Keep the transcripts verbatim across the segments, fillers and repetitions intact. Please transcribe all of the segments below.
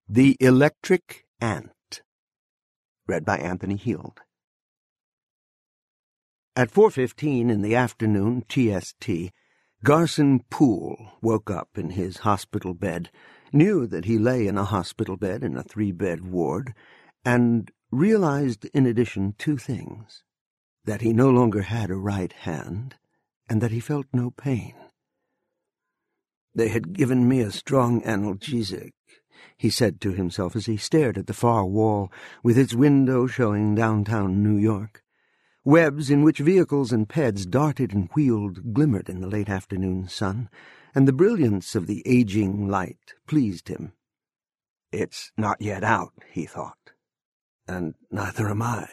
The Electric Ant. Read by Anthony Heald. At four fifteen in the afternoon, T S T, Garson Poole woke up in his hospital bed, knew that he lay in a hospital bed in a three-bed ward, and realized in addition two things: that he no longer had a right hand, and that he felt no pain. "They had given me a strong analgesic," he said to himself as he stared at the far wall with its window showing downtown New York. Webs in which vehicles and peds darted and wheeled glimmered in the late afternoon sun, and the brilliance of the aging light pleased him. "It's not yet out," he thought, "and neither am I."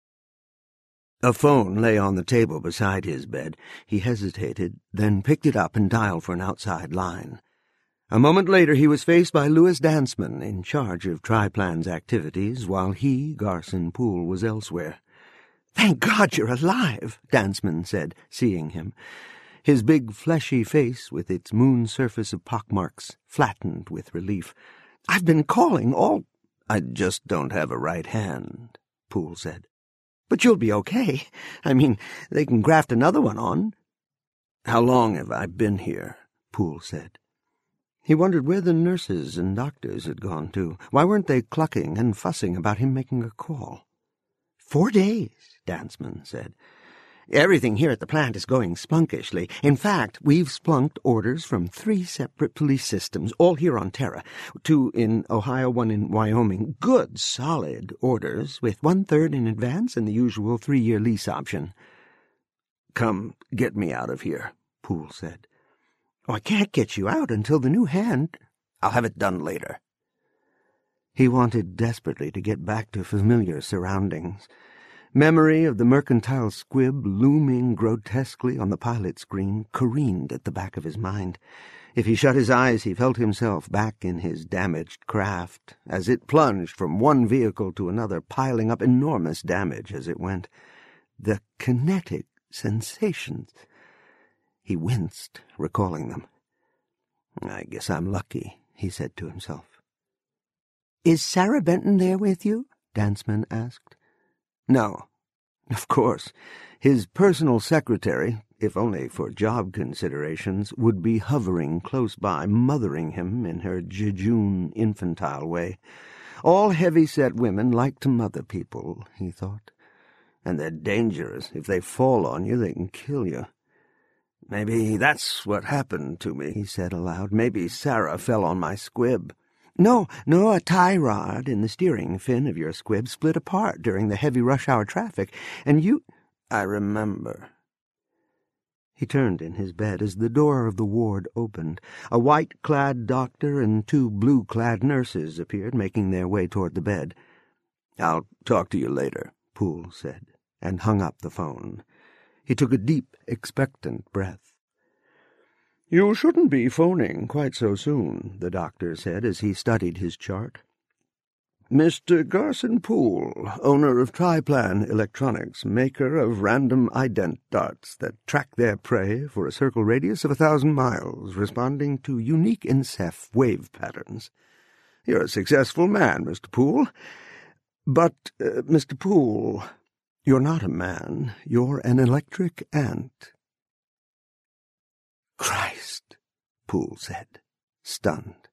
A phone lay on the table beside his bed. He hesitated, then picked it up and dialed for an outside line. A moment later he was faced by Louis Dantzman, in charge of Triplan's activities, while he, Garson Poole, was elsewhere. "Thank God you're alive," Dantzman said, seeing him. His big, fleshy face, with its moon surface of pockmarks, flattened with relief. "I've been calling all—" "I just don't have a right hand," Poole said. "But you'll be okay. I mean, they can graft another one on." "How long have I been here?" Poole said. He wondered where the nurses and doctors had gone to. Why weren't they clucking and fussing about him making a call? Four days, Dantzman said. "Everything here at the plant is going splunkishly. In fact, we've splunked orders from three separate police systems, all here on Terra. Two in Ohio, one in Wyoming. Good, solid orders, with one-third in advance and the usual three-year lease option." "Come get me out of here," Poole said. "Oh, I can't get you out until the new hand—" "I'll have it done later." He wanted desperately to get back to familiar surroundings. Memory of the mercantile squib looming grotesquely on the pilot screen careened at the back of his mind. If he shut his eyes, he felt himself back in his damaged craft, as it plunged from one vehicle to another, piling up enormous damage as it went. The kinetic sensations. He winced, recalling them. "I guess I'm lucky," he said to himself. "Is Sarah Benton there with you?" Dantzman asked. "No. Of course. His personal secretary, if only for job considerations, would be hovering close by, mothering him in her jejune, infantile way. All heavy-set women like to mother people, he thought. And they're dangerous. If they fall on you, they can kill you. "Maybe that's what happened to me," he said aloud. "Maybe Sarah fell on my squib." No, no, a tie rod in the steering fin of your squib split apart during the heavy rush-hour traffic, and you—" "I remember." He turned in his bed as the door of the ward opened. A white-clad doctor and two blue-clad nurses appeared, making their way toward the bed. "I'll talk to you later," Poole said, and hung up the phone. He took a deep, expectant breath. "You shouldn't be phoning quite so soon," the doctor said as he studied his chart. "Mister Garson Poole, owner of Triplan Electronics, maker of random ident darts that track their prey for a circle radius of a thousand miles, responding to unique N-Ceph wave patterns. You're a successful man, Mister Poole. But, uh, Mister Poole, you're not a man. You're an electric ant." "Christ," Poole said, stunned.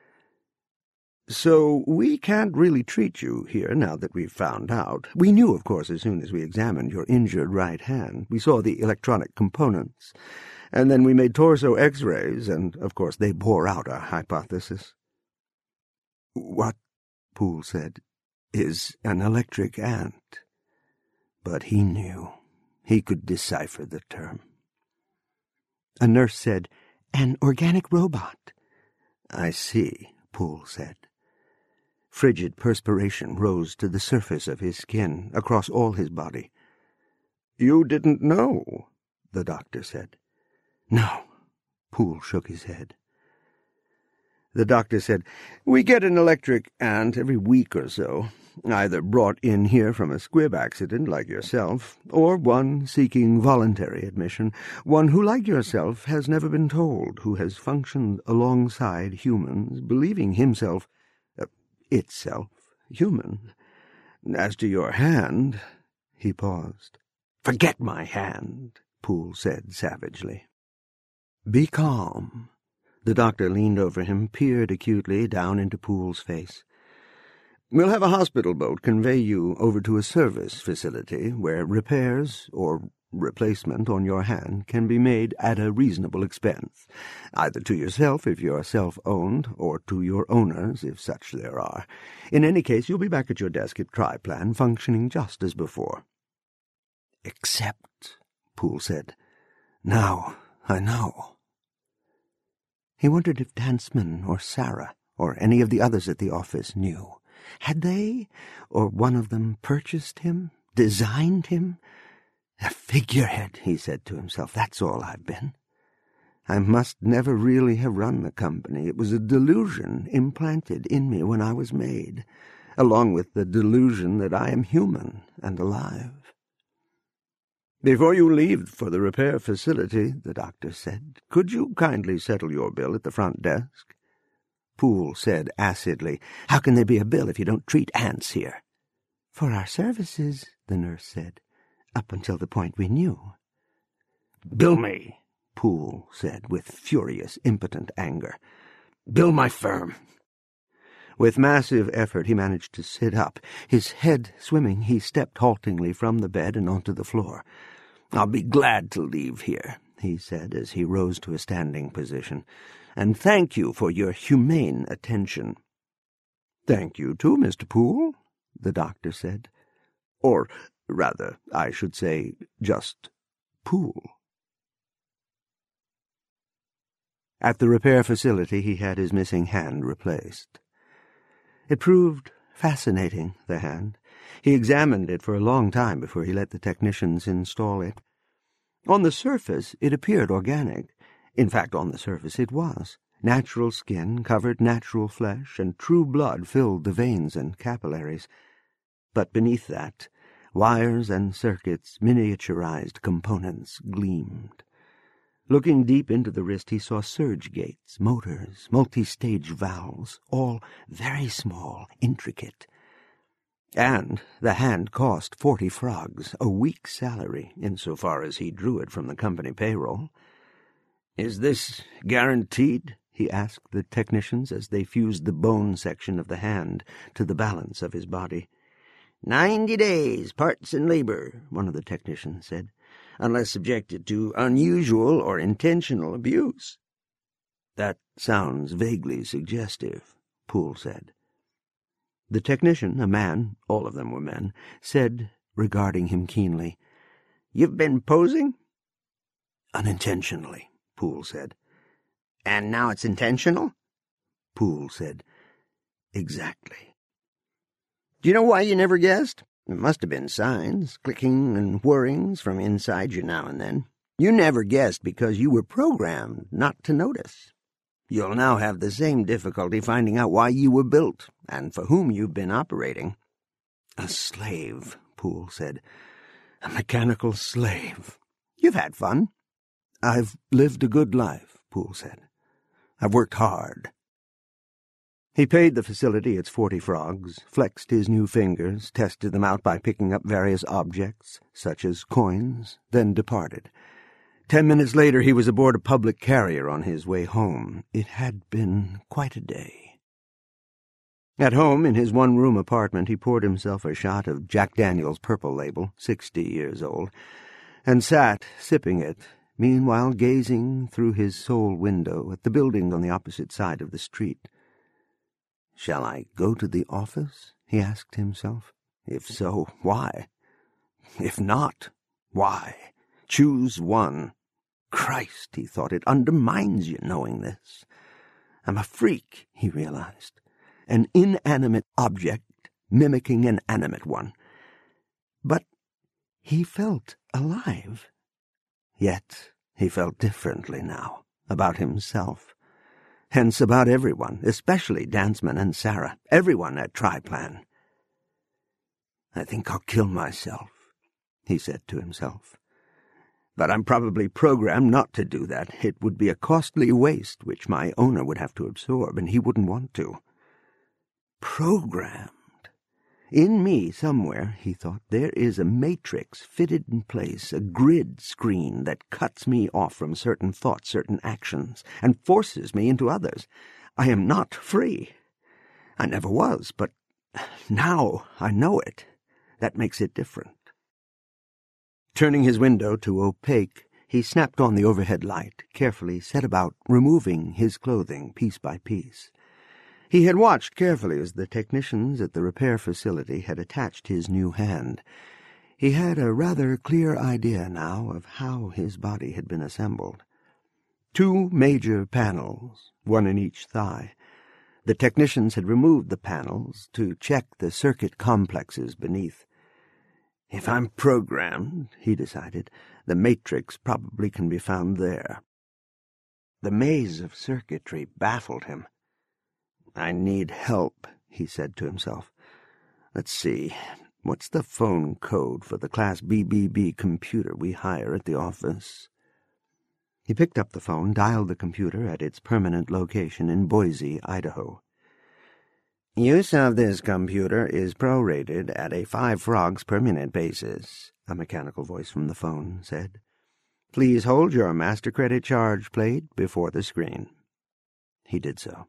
"So we can't really treat you here now that we've found out. We knew, of course, as soon as we examined your injured right hand. We saw the electronic components. And then we made torso x-rays, and, of course, they bore out our hypothesis." "What," Poole said, "is an electric ant?" But he knew. He could decipher the term. A nurse said, "An organic robot." "I see," Poole said. Frigid perspiration rose to the surface of his skin, across all his body. "You didn't know," the doctor said. "No." Poole shook his head. The doctor said, "We get an electric ant every week or so, either brought in here from a squib accident like yourself, or one seeking voluntary admission, one who, like yourself, has never been told, who has functioned alongside humans, believing himself—" uh, itself human. As to your hand—" He paused. "Forget my hand," Poole said savagely. "Be calm." The doctor leaned over him, peered acutely down into Poole's face. "We'll have a hospital boat convey you over to a service facility where repairs or replacement on your hand can be made at a reasonable expense, either to yourself if you are self-owned, or to your owners if such there are. In any case, you'll be back at your desk at Triplan, functioning just as before." "Except," Poole said, "now I know." He wondered if Dantzman or Sarah or any of the others at the office knew. Had they, or one of them, purchased him, designed him? "A figurehead," he said to himself. "That's all I've been. I must never really have run the company. It was a delusion implanted in me when I was made, along with the delusion that I am human and alive." "Before you leave for the repair facility," the doctor said, "could you kindly settle your bill at the front desk?" Poole said acidly, "How can there be a bill if you don't treat ants here?" "For our services," the nurse said, "up until the point we knew." "Bill me," Poole said with furious, impotent anger. "Bill my firm." With massive effort he managed to sit up. His head swimming, he stepped haltingly from the bed and onto the floor. "I'll be glad to leave here," he said as he rose to a standing position, "and thank you for your humane attention." "Thank you too, Mister Poole," the doctor said. "Or, rather, I should say, just Poole." At the repair facility he had his missing hand replaced. It proved fascinating, the hand. He examined it for a long time before he let the technicians install it. On the surface it appeared organic. In fact, on the surface it was. Natural skin covered natural flesh, and true blood filled the veins and capillaries. But beneath that, wires and circuits, miniaturized components, gleamed. Looking deep into the wrist, he saw surge gates, motors, multi-stage valves, all very small, intricate. And the hand cost forty frogs, a week's salary, insofar as he drew it from the company payroll. "Is this guaranteed?" he asked the technicians as they fused the bone section of the hand to the balance of his body. "Ninety days, parts and labor," one of the technicians said, "unless subjected to unusual or intentional abuse." "That sounds vaguely suggestive," Poole said. The technician, a man, all of them were men, said, regarding him keenly, "You've been posing?" "Unintentionally," Poole said. "And now it's intentional?" Poole said, "Exactly." "Do you know why you never guessed? It must have been signs, clicking and whirrings from inside you now and then. You never guessed because you were programmed not to notice. You'll now have the same difficulty finding out why you were built and for whom you've been operating." "A slave," Poole said. "A mechanical slave." "You've had fun." "I've lived a good life," Poole said. "I've worked hard." He paid the facility its forty frogs, flexed his new fingers, tested them out by picking up various objects, such as coins, then departed. Ten minutes later he was aboard a public carrier on his way home. It had been quite a day. At home, in his one-room apartment, he poured himself a shot of Jack Daniel's Purple Label, sixty years old, and sat, sipping it, meanwhile gazing through his sole window at the buildings on the opposite side of the street. "Shall I go to the office?" he asked himself. "If so, why? If not, why? Choose one. Christ," he thought, "it undermines you knowing this. I'm a freak," he realized, "an inanimate object mimicking an animate one." But he felt alive. Yet he felt differently now, about himself. Hence about everyone, especially Dantzman and Sarah, everyone at Triplan. "I think I'll kill myself," he said to himself. "But I'm probably programmed not to do that. It would be a costly waste which my owner would have to absorb, and he wouldn't want to. Programmed. In me somewhere, he thought, there is a matrix fitted in place, a grid screen that cuts me off from certain thoughts, certain actions, and forces me into others. I am not free. I never was, but now I know it. That makes it different. Turning his window to opaque, he snapped on the overhead light, carefully set about removing his clothing piece by piece. He had watched carefully as the technicians at the repair facility had attached his new hand. He had a rather clear idea now of how his body had been assembled. Two major panels, one in each thigh. The technicians had removed the panels to check the circuit complexes beneath. If I'm programmed, he decided, the matrix probably can be found there. The maze of circuitry baffled him. I need help, he said to himself. Let's see, what's the phone code for the Class B B B computer we hire at the office? He picked up the phone, dialed the computer at its permanent location in Boise, Idaho. Use of this computer is prorated at a five frogs per minute basis, a mechanical voice from the phone said. Please hold your master credit charge plate before the screen. He did so.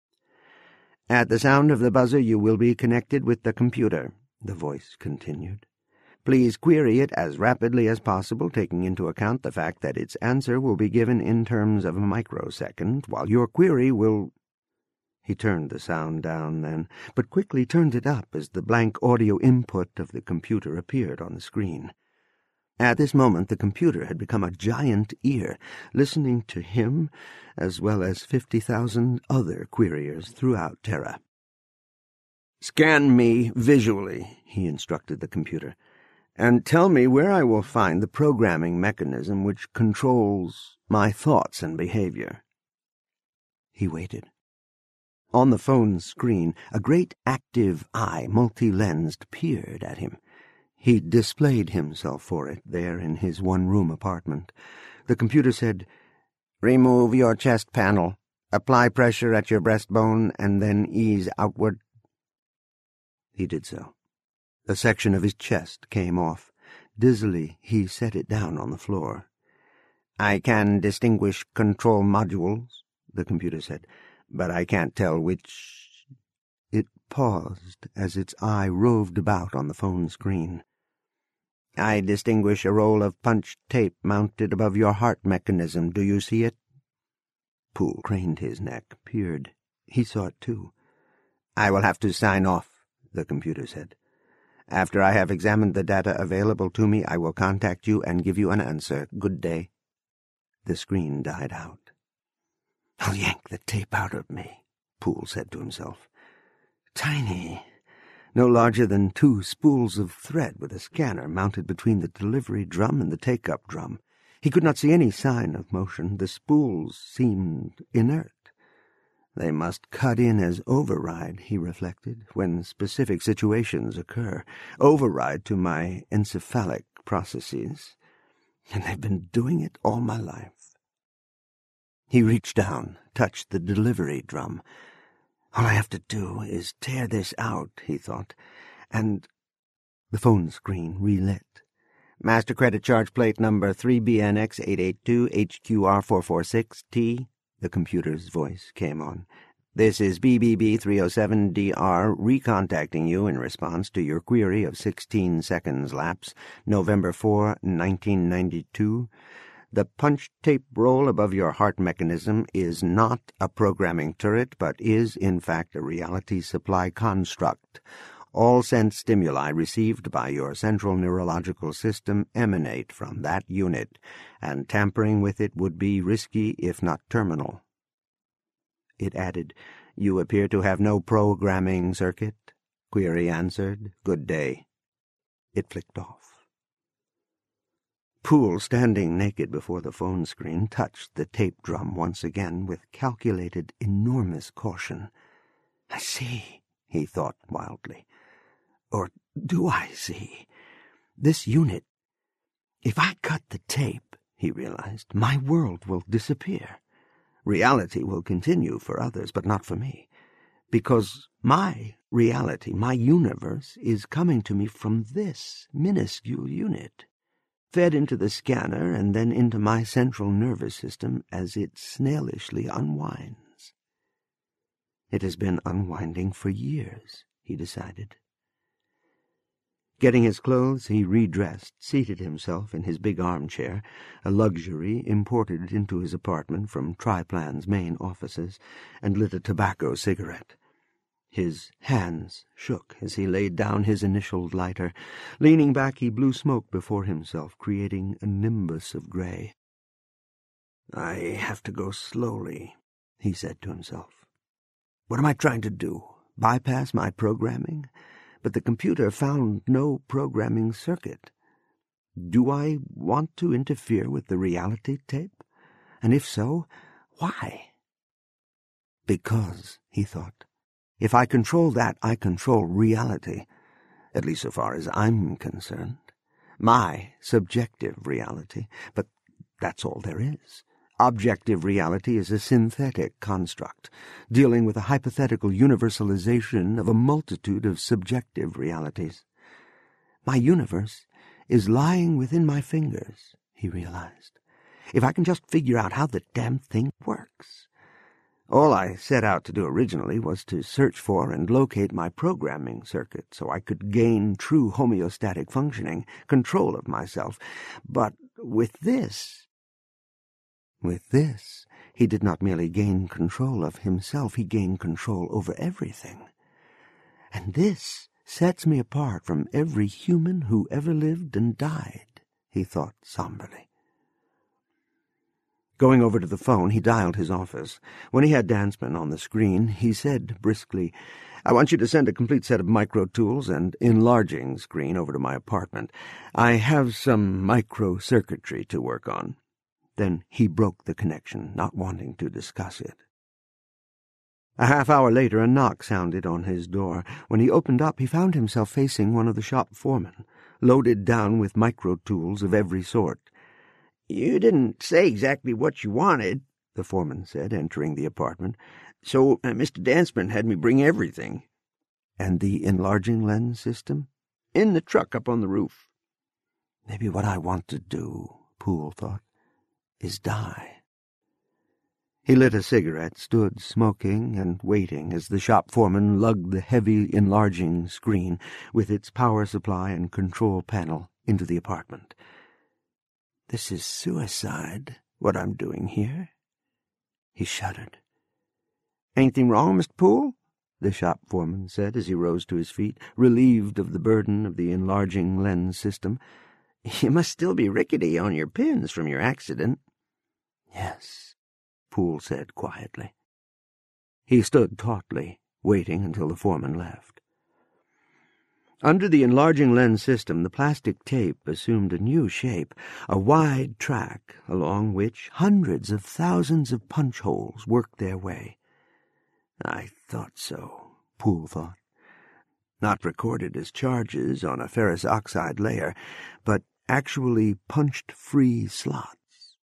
At the sound of the buzzer you will be connected with the computer, the voice continued. Please query it as rapidly as possible, taking into account the fact that its answer will be given in terms of a microsecond, while your query will... He turned the sound down then, but quickly turned it up as the blank audio input of the computer appeared on the screen. At this moment the computer had become a giant ear, listening to him as well as fifty thousand other queriers throughout Terra. Scan me visually, he instructed the computer, and tell me where I will find the programming mechanism which controls my thoughts and behavior. He waited. On the phone's screen, a great active eye, multi-lensed, peered at him. He displayed himself for it there in his one-room apartment. The computer said, Remove your chest panel. Apply pressure at your breastbone and then ease outward. He did so. A section of his chest came off. Dizzily, he set it down on the floor. I can distinguish control modules, the computer said, but I can't tell which... It paused as its eye roved about on the phone screen. I distinguish a roll of punched tape mounted above your heart mechanism. Do you see it? Poole craned his neck, peered. He saw it too. I will have to sign off, the computer said. After I have examined the data available to me, I will contact you and give you an answer. Good day. The screen died out. I'll yank the tape out of me, Poole said to himself. Tiny. No larger than two spools of thread with a scanner mounted between the delivery drum and the take-up drum. He could not see any sign of motion. The spools seemed inert. They must cut in as override, he reflected, when specific situations occur. Override to my encephalic processes. And they've been doing it all my life. He reached down, touched the delivery drum. All I have to do is tear this out, he thought, and... The phone screen relit. Master credit charge plate number three B N X eight eight two H Q R four four six T, the computer's voice came on. This is B B B three oh seven D R recontacting you in response to your query of sixteen seconds lapse, November fourth, nineteen ninety-two. The punch tape roll above your heart mechanism is not a programming turret, but is, in fact, a reality supply construct. All sense stimuli received by your central neurological system emanate from that unit, and tampering with it would be risky if not terminal. It added, You appear to have no programming circuit. Query answered. Good day. It flicked off. Poole, standing naked before the phone screen, touched the tape drum once again with calculated, enormous caution. I see, he thought wildly. Or do I see? This unit... If I cut the tape, he realized, my world will disappear. Reality will continue for others, but not for me. Because my reality, my universe, is coming to me from this minuscule unit, fed into the scanner and then into my central nervous system as it snailishly unwinds. It has been unwinding for years, he decided. Getting his clothes, he redressed, seated himself in his big armchair, a luxury imported into his apartment from Triplan's main offices, and lit a tobacco cigarette. His hands shook as he laid down his initial lighter. Leaning back, he blew smoke before himself, creating a nimbus of gray. "I have to go slowly," he said to himself. "What am I trying to do? Bypass my programming? But the computer found no programming circuit. Do I want to interfere with the reality tape? And if so, why?" Because, he thought, if I control that, I control reality, at least so far as I'm concerned. My subjective reality, but that's all there is. Objective reality is a synthetic construct, dealing with a hypothetical universalization of a multitude of subjective realities. My universe is lying within my fingers, he realized. If I can just figure out how the damn thing works. All I set out to do originally was to search for and locate my programming circuit so I could gain true homeostatic functioning, control of myself. But with this... With this, he did not merely gain control of himself, he gained control over everything. And this sets me apart from every human who ever lived and died, he thought somberly. Going over to the phone, he dialed his office. When he had Dantzman on the screen, he said briskly, "I want you to send a complete set of micro tools and enlarging screen over to my apartment. I have some micro-circuitry to work on." Then he broke the connection, not wanting to discuss it. A half hour later, a knock sounded on his door. When he opened up, he found himself facing one of the shop foremen, loaded down with micro-tools of every sort. "You didn't say exactly what you wanted," the foreman said, entering the apartment, "so uh, Mister Dantzman had me bring everything." "And the enlarging lens system?" "In the truck up on the roof." Maybe what I want to do, Poole thought, is die. He lit a cigarette, stood smoking and waiting as the shop foreman lugged the heavy enlarging screen with its power supply and control panel into the apartment. "This is suicide, what I'm doing here." He shuddered. "Anything wrong, Mister Poole?" the shop foreman said as he rose to his feet, relieved of the burden of the enlarging lens system. "You must still be rickety on your pins from your accident." "Yes," Poole said quietly. He stood tautly, waiting until the foreman left. Under the enlarging lens system, the plastic tape assumed a new shape, a wide track along which hundreds of thousands of punch holes worked their way. "I thought so," Poole thought. Not recorded as charges on a ferrous oxide layer, but actually punched-free slots.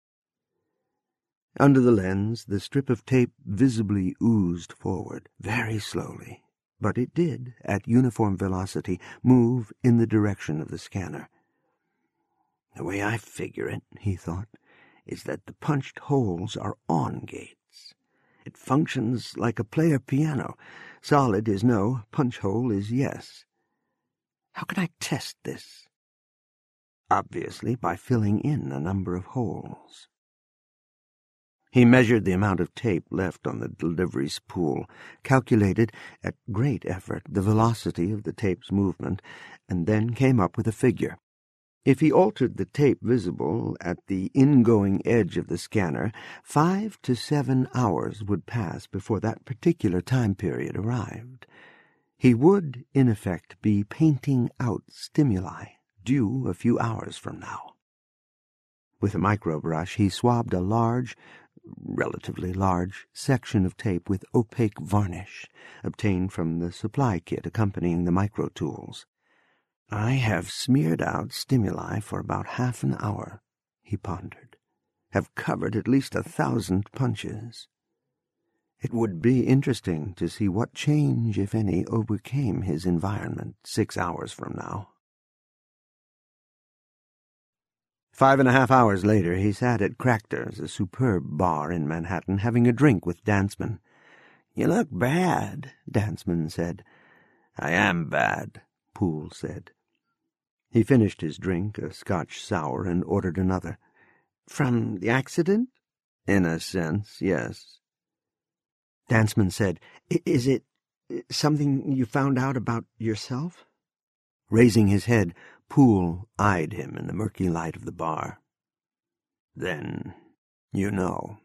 Under the lens, the strip of tape visibly oozed forward, very slowly, but it did, at uniform velocity, move in the direction of the scanner. "The way I figure it," he thought, "is that the punched holes are on gates. It functions like a player piano. Solid is no, punch hole is yes. How can I test this? Obviously by filling in a number of holes." He measured the amount of tape left on the delivery spool, calculated, at great effort, the velocity of the tape's movement, and then came up with a figure. If he altered the tape visible at the ingoing edge of the scanner, five to seven hours would pass before that particular time period arrived. He would, in effect, be painting out stimuli, due a few hours from now. With a microbrush, he swabbed a large, relatively large, section of tape with opaque varnish, obtained from the supply kit accompanying the micro-tools. "I have smeared out stimuli for about half an hour," he pondered. "Have covered at least a thousand punches." It would be interesting to see what change, if any, overcame his environment six hours from now. Five and a half hours later, he sat at Cractor's, a superb bar in Manhattan, having a drink with Dantzman. "You look bad," Dantzman said. "I am bad," Poole said. He finished his drink, a Scotch sour, and ordered another. "From the accident?" "In a sense, yes." Dantzman said, "Is it something you found out about yourself?" Raising his head, Poole eyed him in the murky light of the bar. "Then you know."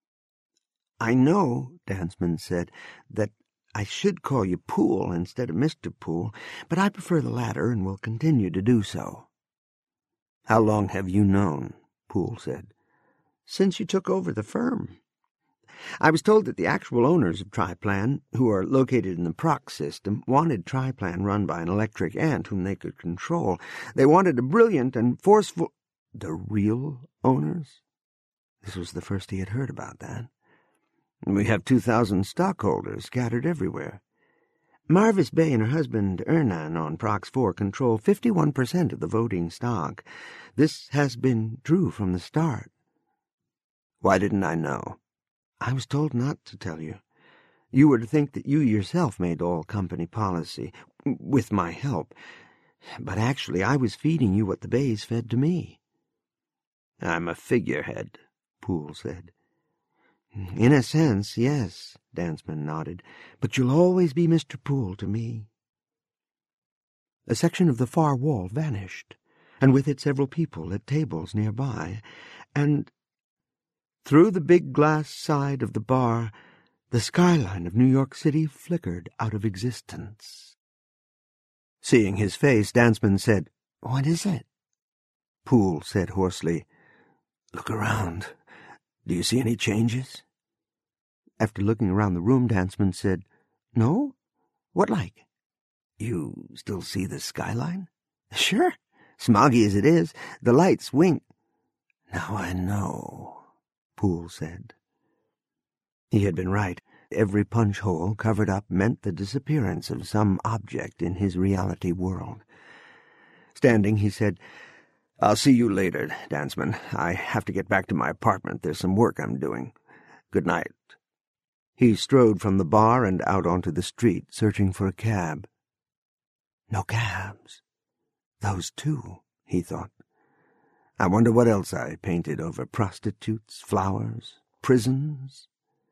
"I know," Dantzman said, "that I should call you Poole instead of Mister Poole, but I prefer the latter and will continue to do so." "How long have you known?" Poole said. "Since you took over the firm. I was told that the actual owners of Triplan, who are located in the Prox system, wanted Triplan run by an electric ant whom they could control. They wanted a brilliant and forceful—" "The real owners?" This was the first he had heard about that. "We have two thousand stockholders scattered everywhere. Marvis Bay and her husband Ernan on Prox four control fifty-one percent of the voting stock. This has been true from the start." "Why didn't I know?" "I was told not to tell you. You were to think that you yourself made all company policy, with my help. But actually I was feeding you what the Bays fed to me." "I'm a figurehead," Poole said. "In a sense, yes," Dantzman nodded. "But you'll always be Mister Poole to me." A section of the far wall vanished, and with it several people at tables nearby, and through the big glass side of the bar, the skyline of New York City flickered out of existence. Seeing his face, Dantzman said, "What is it?" Poole said hoarsely, "Look around. Do you see any changes?" After looking around the room, Dantzman said, "No? What like?" "You still see the skyline?" "Sure. Smoggy as it is, the lights wink." "Now I know," Poole said. He had been right. Every punch hole covered up meant the disappearance of some object in his reality world. Standing, he said, "I'll see you later, Dantzman. I have to get back to my apartment. There's some work I'm doing. Good night." He strode from the bar and out onto the street, searching for a cab. No cabs. Those two, he thought. I wonder what else I painted over prostitutes, flowers, prisons.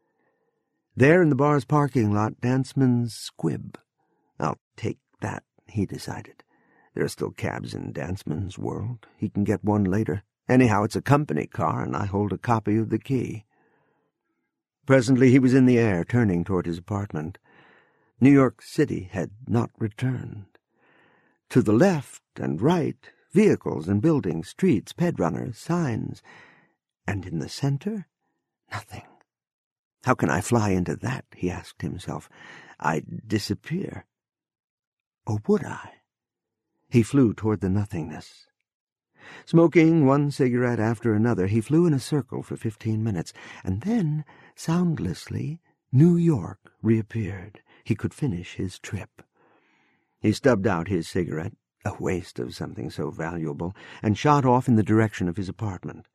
There in the bar's parking lot, Dantzman's squib. I'll take that, he decided. There are still cabs in Dantzman's world. He can get one later. Anyhow, it's a company car, and I hold a copy of the key. Presently he was in the air, turning toward his apartment. New York City had not returned. To the left and right, vehicles and buildings, streets, ped runners, signs. And in the center, nothing. How can I fly into that, he asked himself. I'd disappear. Or would I? He flew toward the nothingness. Smoking one cigarette after another, he flew in a circle for fifteen minutes, and then, soundlessly, New York reappeared. He could finish his trip. He stubbed out his cigarette, a waste of something so valuable, and shot off in the direction of his apartment.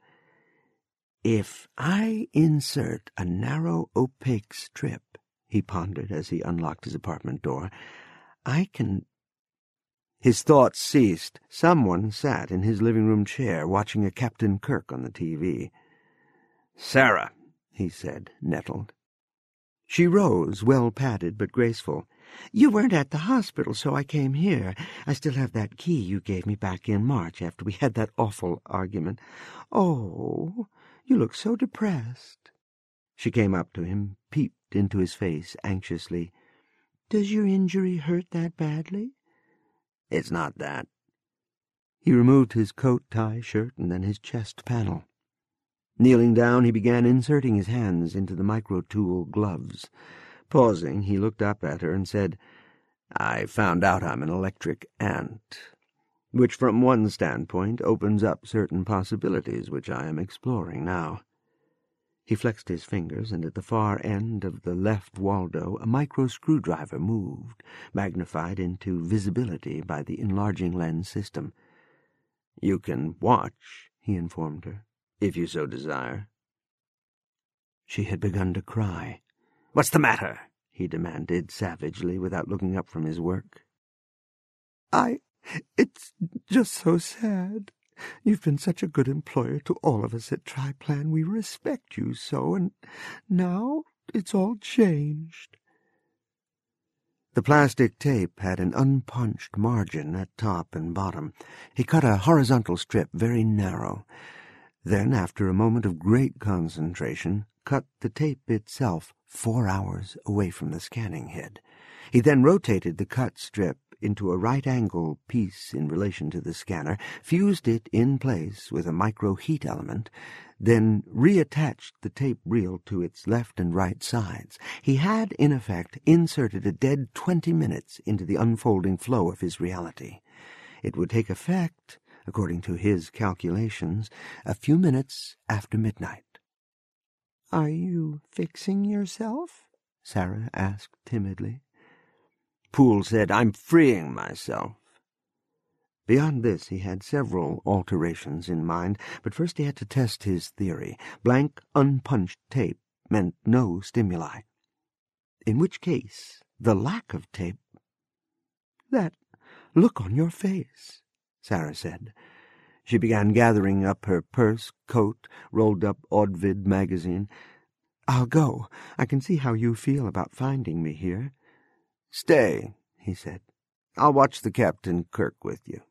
If I insert a narrow, opaque strip, he pondered as he unlocked his apartment door, I can... His thoughts ceased. Someone sat in his living-room chair, watching a Captain Kirk on the T V. "Sarah," he said, nettled. She rose, well-padded but graceful. "You weren't at the hospital, so I came here. I still have that key you gave me back in March after we had that awful argument. Oh, you look so depressed." She came up to him, peeped into his face anxiously. "Does your injury hurt that badly?" "It's not that." He removed his coat, tie, shirt, and then his chest panel. Kneeling down, he began inserting his hands into the micro-tool gloves. Pausing, he looked up at her and said, "I found out I'm an electric ant, which from one standpoint opens up certain possibilities which I am exploring now." He flexed his fingers, and at the far end of the left Waldo a micro screwdriver moved, magnified into visibility by the enlarging lens system. "You can watch," he informed her, "if you so desire." She had begun to cry. "What's the matter?" he demanded savagely, without looking up from his work. I... it's just so sad. You've been such a good employer to all of us at Triplan. We respect you so, and now it's all changed." The plastic tape had an unpunched margin at top and bottom. He cut a horizontal strip very narrow. Then, after a moment of great concentration, cut the tape itself four hours away from the scanning head. He then rotated the cut strip into a right-angle piece in relation to the scanner, fused it in place with a micro-heat element, then reattached the tape reel to its left and right sides. He had, in effect, inserted a dead twenty minutes into the unfolding flow of his reality. It would take effect, according to his calculations, a few minutes after midnight. "Are you fixing yourself?" Sarah asked timidly. Poole said, "I'm freeing myself." Beyond this, he had several alterations in mind, but first he had to test his theory. Blank, unpunched tape meant no stimuli. In which case, the lack of tape... "That look on your face," Sarah said. She began gathering up her purse, coat, rolled-up Audvid magazine. "I'll go. I can see how you feel about finding me here." "Stay," he said. "I'll watch the Captain Kirk with you."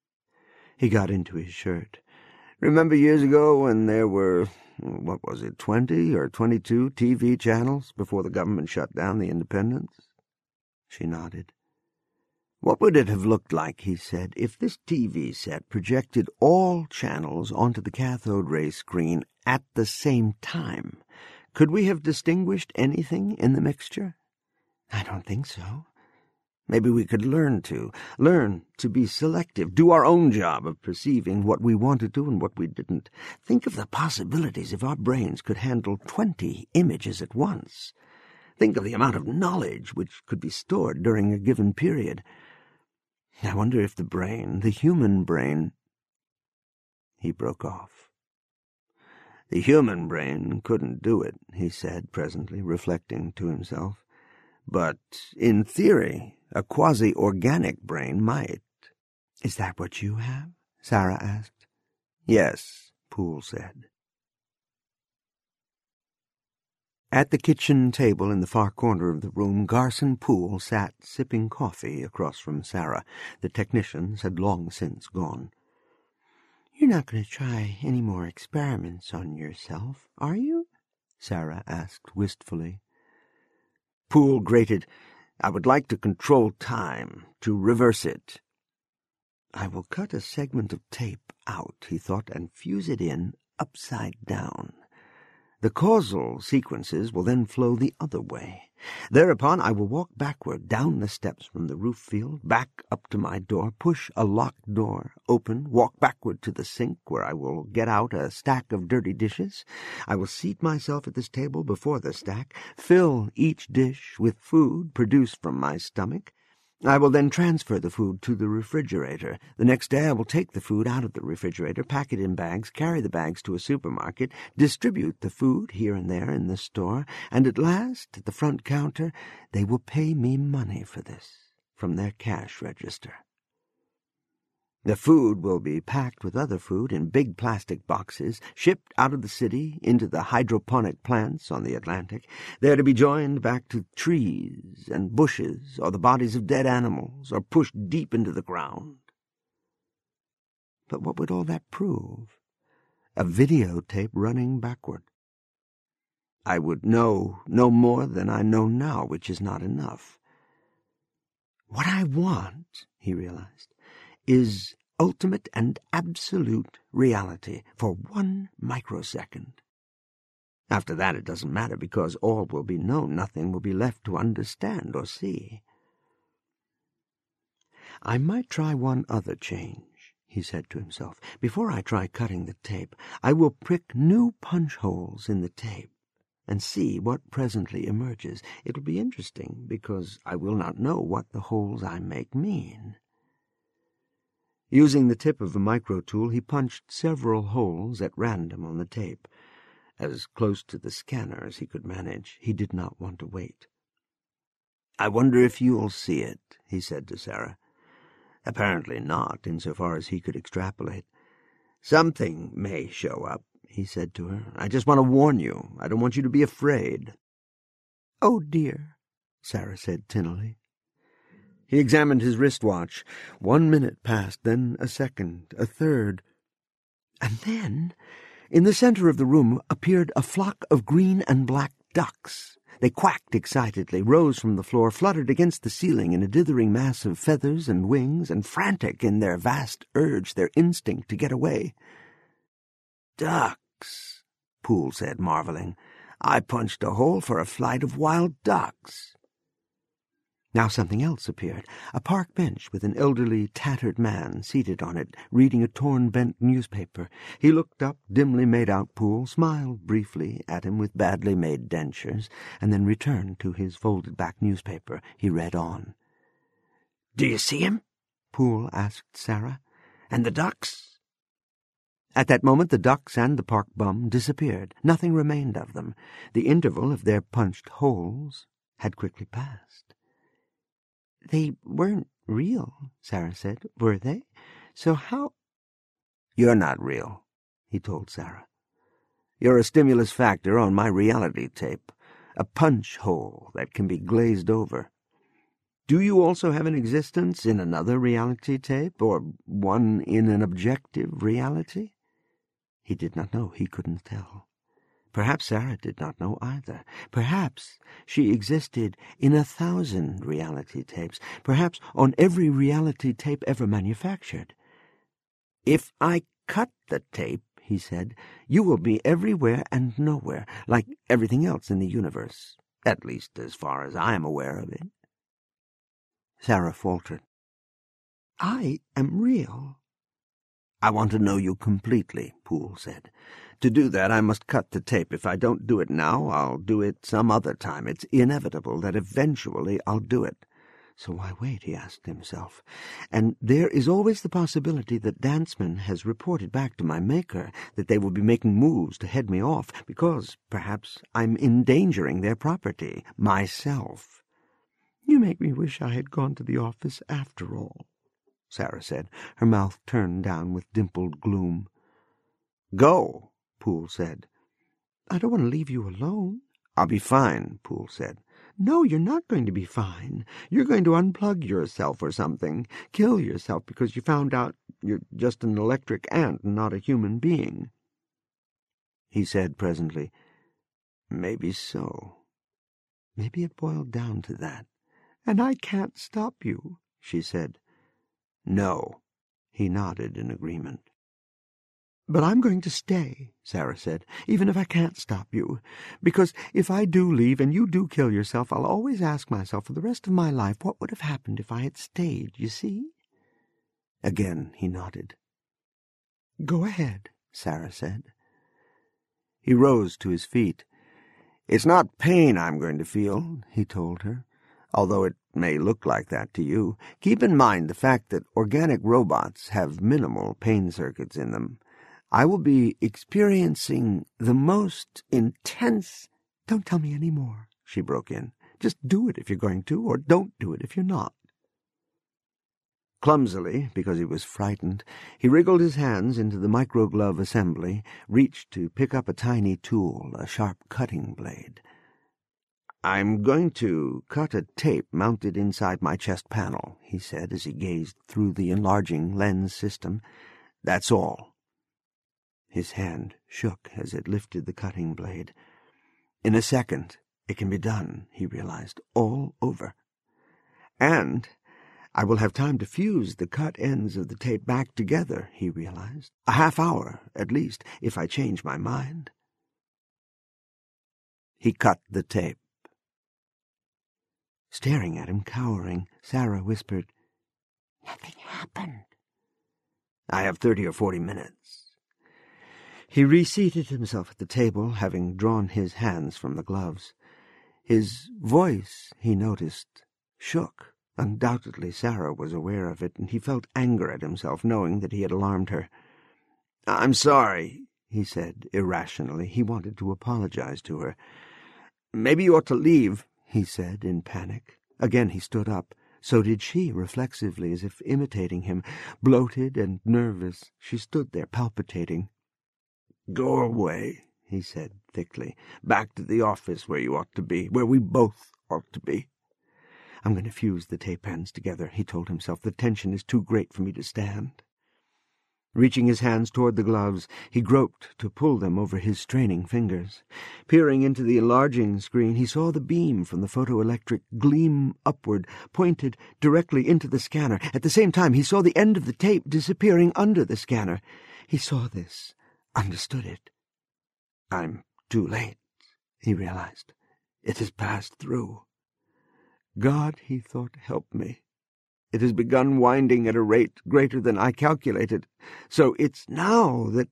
He got into his shirt. "Remember years ago when there were, what was it, twenty or twenty-two T V channels before the government shut down the Independents?" She nodded. "What would it have looked like," he said, "if this T V set projected all channels onto the cathode ray screen at the same time? Could we have distinguished anything in the mixture?" "I don't think so." "Maybe we could learn to. Learn to be selective, do our own job of perceiving what we wanted to and what we didn't. Think of the possibilities if our brains could handle twenty images at once. Think of the amount of knowledge which could be stored during a given period. I wonder if the brain, the human brain—" He broke off. "The human brain couldn't do it," he said presently, reflecting to himself. "But, in theory, a quasi-organic brain might." "Is that what you have?" Sarah asked. "Yes," Poole said. At the kitchen table in the far corner of the room, Garson Poole sat sipping coffee across from Sarah. The technicians had long since gone. "You're not going to try any more experiments on yourself, are you?" Sarah asked wistfully. Poole grated, "I would like to control time, to reverse it." "I will cut a segment of tape out," he thought, "and fuse it in upside down. The causal sequences will then flow the other way. Thereupon I will walk backward down the steps from the roof field, back up to my door, push a locked door open, walk backward to the sink, where I will get out a stack of dirty dishes. I will seat myself at this table before the stack, fill each dish with food produced from my stomach. I will then transfer the food to the refrigerator. The next day I will take the food out of the refrigerator, pack it in bags, carry the bags to a supermarket, distribute the food here and there in the store, and at last, at the front counter, they will pay me money for this from their cash register. The food will be packed with other food in big plastic boxes, shipped out of the city into the hydroponic plants on the Atlantic, there to be joined back to trees and bushes or the bodies of dead animals, or pushed deep into the ground. But what would all that prove? A videotape running backward. I would know no more than I know now, which is not enough. What I want, he realized, is ultimate and absolute reality for one microsecond. After that it doesn't matter, because all will be known, nothing will be left to understand or see. I might try one other change, he said to himself. Before I try cutting the tape, I will prick new punch holes in the tape and see what presently emerges. It will be interesting, because I will not know what the holes I make mean. Using the tip of the micro-tool, he punched several holes at random on the tape. As close to the scanner as he could manage, he did not want to wait. "I wonder if you'll see it," he said to Sarah. Apparently not, insofar as he could extrapolate. "Something may show up," he said to her. "I just want to warn you. I don't want you to be afraid." "Oh, dear," Sarah said tinnily. He examined his wristwatch. One minute passed, then a second, a third. And then, in the center of the room, appeared a flock of green and black ducks. They quacked excitedly, rose from the floor, fluttered against the ceiling in a dithering mass of feathers and wings, and frantic in their vast urge, their instinct to get away. "Ducks," Poole said, marveling. "I punched a hole for a flight of wild ducks." Now something else appeared, a park bench with an elderly, tattered man seated on it, reading a torn, bent newspaper. He looked up, dimly made out Poole, smiled briefly at him with badly made dentures, and then returned to his folded-back newspaper. He read on. "Do you see him?" Poole asked Sarah. "And the ducks?" At that moment the ducks and the park bum disappeared. Nothing remained of them. The interval of their punched holes had quickly passed. "They weren't real," Sarah said, "were they? So how—" "You're not real," he told Sarah. "You're a stimulus factor on my reality tape, a punch hole that can be glazed over. Do you also have an existence in another reality tape, or one in an objective reality?" He did not know. He couldn't tell. Perhaps Sarah did not know either. Perhaps she existed in a thousand reality tapes, perhaps on every reality tape ever manufactured. "If I cut the tape," he said, "you will be everywhere and nowhere, like everything else in the universe, at least as far as I am aware of it." Sarah faltered. "I am real." "I want to know you completely," Poole said. "To do that, I must cut the tape. If I don't do it now, I'll do it some other time. It's inevitable that eventually I'll do it. So why wait?" he asked himself. "And there is always the possibility that Danceman has reported back to my maker, that they will be making moves to head me off, because, perhaps, I'm endangering their property, myself." "You make me wish I had gone to the office after all," Sarah said, her mouth turned down with dimpled gloom. "Go," Poole said. "I don't want to leave you alone." "I'll be fine," Poole said. "No, you're not going to be fine. You're going to unplug yourself or something, kill yourself because you found out you're just an electric ant and not a human being." He said presently, "Maybe so." Maybe it boiled down to that. "And I can't stop you," she said. "No." He nodded in agreement. "But I'm going to stay," Sarah said, "even if I can't stop you. Because if I do leave and you do kill yourself, I'll always ask myself for the rest of my life what would have happened if I had stayed, you see?" Again he nodded. "Go ahead," Sarah said. He rose to his feet. "It's not pain I'm going to feel," he told her, "although it may look like that to you. Keep in mind the fact that organic robots have minimal pain circuits in them. I will be experiencing the most intense—" "Don't tell me any more," she broke in. "Just do it if you're going to, or don't do it if you're not." Clumsily, because he was frightened, he wriggled his hands into the microglove assembly, reached to pick up a tiny tool, a sharp cutting blade. "I'm going to cut a tape mounted inside my chest panel," he said as he gazed through the enlarging lens system. "That's all." His hand shook as it lifted the cutting blade. In a second it can be done, he realized, all over. And I will have time to fuse the cut ends of the tape back together, he realized. A half hour, at least, if I change my mind. He cut the tape. Staring at him, cowering, Sarah whispered, "Nothing happened." I have thirty or forty minutes. He reseated himself at the table, having drawn his hands from the gloves. His voice, he noticed, shook. Undoubtedly Sarah was aware of it, and he felt anger at himself, knowing that he had alarmed her. "I'm sorry," he said irrationally. He wanted to apologize to her. "Maybe you ought to leave," he said in panic. Again he stood up. So did she, reflexively, as if imitating him. Bloated and nervous, she stood there palpitating. "Go away," he said thickly. "Back to the office where you ought to be, where we both ought to be." "I'm going to fuse the tape ends together," he told himself. "The tension is too great for me to stand." Reaching his hands toward the gloves, he groped to pull them over his straining fingers. Peering into the enlarging screen, he saw the beam from the photoelectric gleam upward, pointed directly into the scanner. At the same time, he saw the end of the tape disappearing under the scanner. He saw this, understood it. "I'm too late," he realized. "It has passed through. God," he thought, "help me. It has begun winding at a rate greater than I calculated. So it's now that—"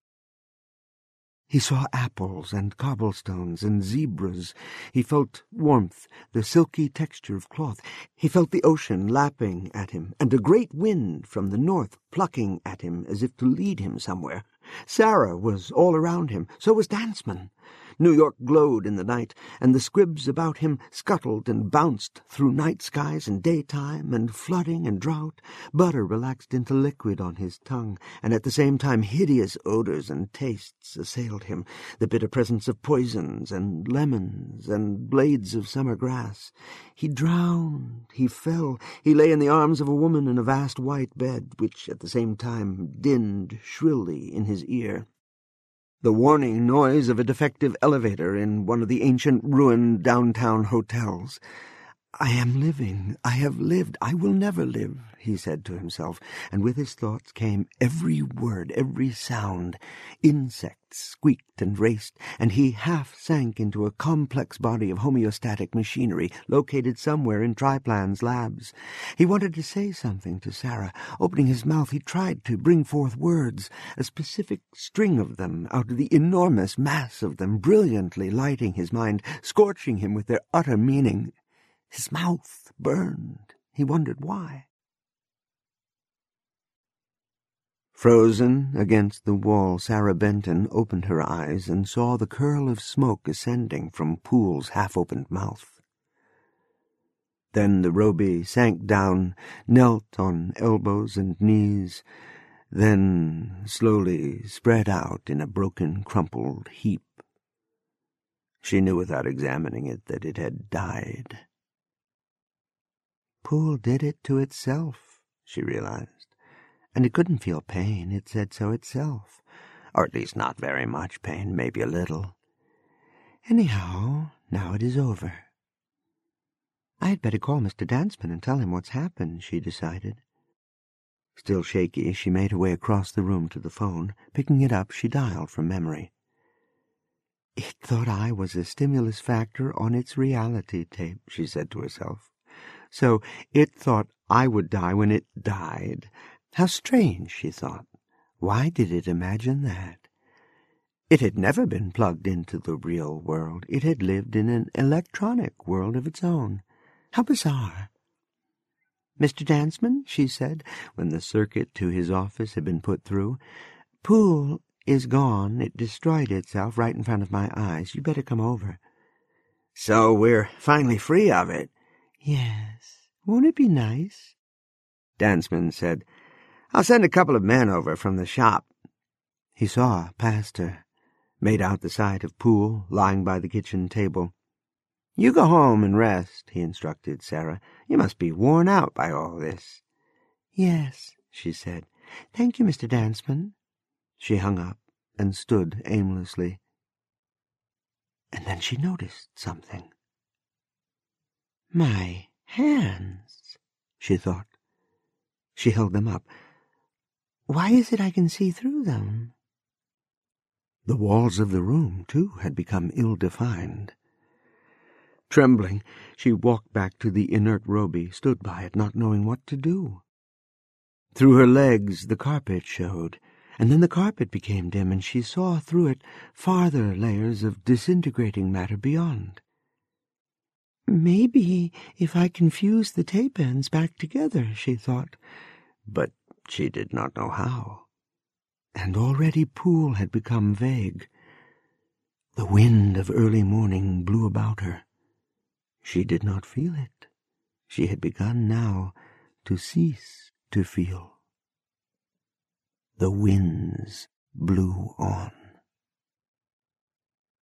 He saw apples and cobblestones and zebras. He felt warmth, the silky texture of cloth. He felt the ocean lapping at him, and a great wind from the north plucking at him as if to lead him somewhere. Sarah was all around him. So was Danceman. New York glowed in the night, and the squibs about him scuttled and bounced through night skies and daytime and flooding and drought. Butter relaxed into liquid on his tongue, and at the same time hideous odors and tastes assailed him, the bitter presence of poisons and lemons and blades of summer grass. He drowned, he fell, he lay in the arms of a woman in a vast white bed, which at the same time dinned shrilly in his ear. The warning noise of a defective elevator in one of the ancient ruined downtown hotels. "I am living. I have lived. I will never live," he said to himself, and with his thoughts came every word, every sound. Insects squeaked and raced, and he half sank into a complex body of homeostatic machinery located somewhere in Triplan's labs. He wanted to say something to Sarah. Opening his mouth, he tried to bring forth words, a specific string of them out of the enormous mass of them, brilliantly lighting his mind, scorching him with their utter meaning. His mouth burned. He wondered why. Frozen against the wall, Sarah Benton opened her eyes and saw the curl of smoke ascending from Poole's half-opened mouth. Then the Roby sank down, knelt on elbows and knees, then slowly spread out in a broken, crumpled heap. She knew without examining it that it had died. Poole did it to itself, she realized, and it couldn't feel pain. It said so itself, or at least not very much pain, maybe a little. Anyhow, now it is over. I had better call Mister Danceman and tell him what's happened, she decided. Still shaky, she made her way across the room to the phone. Picking it up, she dialed from memory. It thought I was a stimulus factor on its reality tape, she said to herself. So it thought I would die when it died. How strange, she thought. Why did it imagine that? It had never been plugged into the real world. It had lived in an electronic world of its own. How bizarre. Mister Danceman, she said, when the circuit to his office had been put through, Poole is gone. It destroyed itself right in front of my eyes. You better come over. So we're finally free of it. Yes. Won't it be nice? Danceman said, I'll send a couple of men over from the shop. He saw past her, made out the sight of Poole lying by the kitchen table. You go home and rest, he instructed Sarah. You must be worn out by all this. Yes, she said. Thank you, Mister Danceman. She hung up and stood aimlessly. And then she noticed something. My hands, she thought. She held them up. Why is it I can see through them? The walls of the room, too, had become ill-defined. Trembling, she walked back to the inert Roby, stood by it, not knowing what to do. Through her legs the carpet showed, and then the carpet became dim, and she saw through it farther layers of disintegrating matter beyond. "Maybe if I can fuse the tape ends back together," she thought, but she did not know how. And already Poole had become vague. The wind of early morning blew about her. She did not feel it. She had begun now to cease to feel. The winds blew on.